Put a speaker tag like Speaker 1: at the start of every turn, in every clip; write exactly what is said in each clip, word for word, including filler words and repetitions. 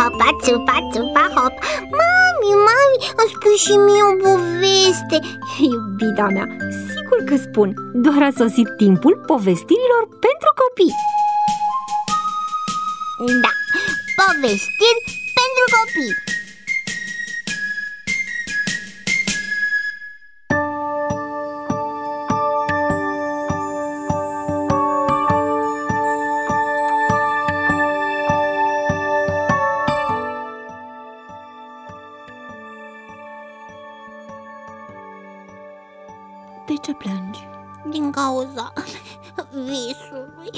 Speaker 1: hopa, țupa, țupa, hop. Mami, mami, îmi spui și mie o poveste.
Speaker 2: Iubita mea, sigur că spun. Doar a sosit timpul povestirilor pentru copii.
Speaker 1: Da, povestiri pentru copii.
Speaker 2: De ce plângi?
Speaker 1: Din cauza visului.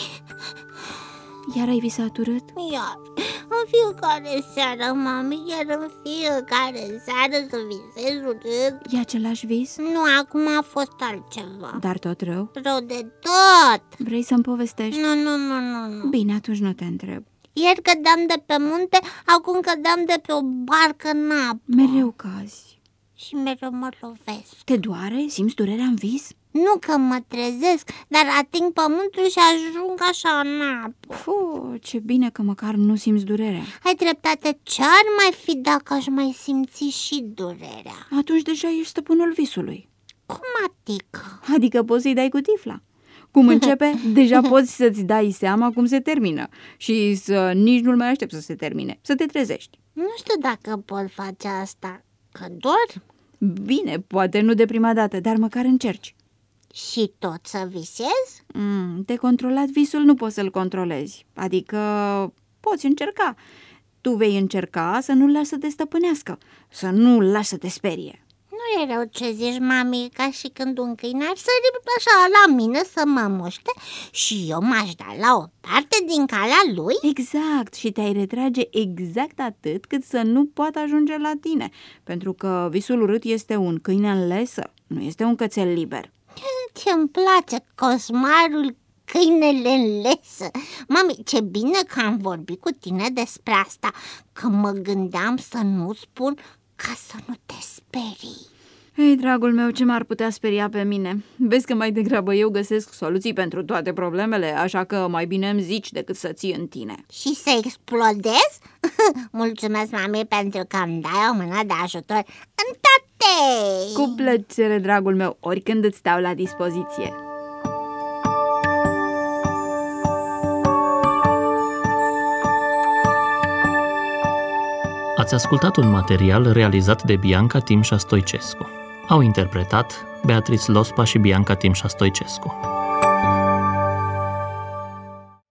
Speaker 2: Iar ai visat urât?
Speaker 1: Iar în fiecare seară, mami, iar în fiecare seară să visez urât.
Speaker 2: E același vis?
Speaker 1: Nu, acum a fost altceva.
Speaker 2: Dar tot rău?
Speaker 1: Rău de tot.
Speaker 2: Vrei să-mi povestești?
Speaker 1: Nu, nu, nu, nu, nu.
Speaker 2: Bine, atunci nu te întreb.
Speaker 1: Ieri cădeam de pe munte, acum cădeam de pe o barcă în apă.
Speaker 2: Mereu cazi.
Speaker 1: Și mereu mă lovesc.
Speaker 2: Te doare? Simți durerea în vis?
Speaker 1: Nu că mă trezesc, dar ating pământul și ajung așa în apă.
Speaker 2: Fu, ce bine că măcar nu simți durerea.
Speaker 1: Ai dreptate, ce-ar mai fi dacă aș mai simți și durerea?
Speaker 2: Atunci deja ești stăpânul visului.
Speaker 1: Cum adică?
Speaker 2: Adică poți să-i dai cu tifla. Cum începe, deja poți să-ți dai seama cum se termină. Și să nici nu-l mai aștept să se termine, să te trezești.
Speaker 1: Nu știu dacă pot face asta, că dor.
Speaker 2: Bine, poate nu de prima dată, dar măcar încerci.
Speaker 1: Și tot să visez?
Speaker 2: Mm, de controlat visul nu poți să-l controlezi. Adică poți încerca. Tu vei încerca să nu-l lași să te stăpânească, să nu-l lași să te sperie.
Speaker 1: Nu e rău ce zici, mami, ca și când un câine ar sări așa la mine să mă muște și eu m-aș da la o parte din calea lui?
Speaker 2: Exact, și te-ai retrage exact atât cât să nu poată ajunge la tine, pentru că visul urât este un câine în lesă, nu este un cățel liber.
Speaker 1: Ce-mi place, cosmarul câinele în lesă. Mami, ce bine că am vorbit cu tine despre asta, că mă gândeam să nu spun ca să nu te sperii.
Speaker 2: Ei, dragul meu, ce m-ar putea speria pe mine? Vezi că mai degrabă eu găsesc soluții pentru toate problemele, așa că mai bine îmi zici decât să ții în tine.
Speaker 1: Și să explodez? Mulțumesc, mami, pentru că îmi dai o mână de ajutor în toate!
Speaker 2: Cu plăcere, dragul meu, oricând îți stau la dispoziție.
Speaker 3: Ați ascultat un material realizat de Bianca Timșa Stoicescu. Au interpretat Beatrice Lospa și Bianca Timșa Stoicescu.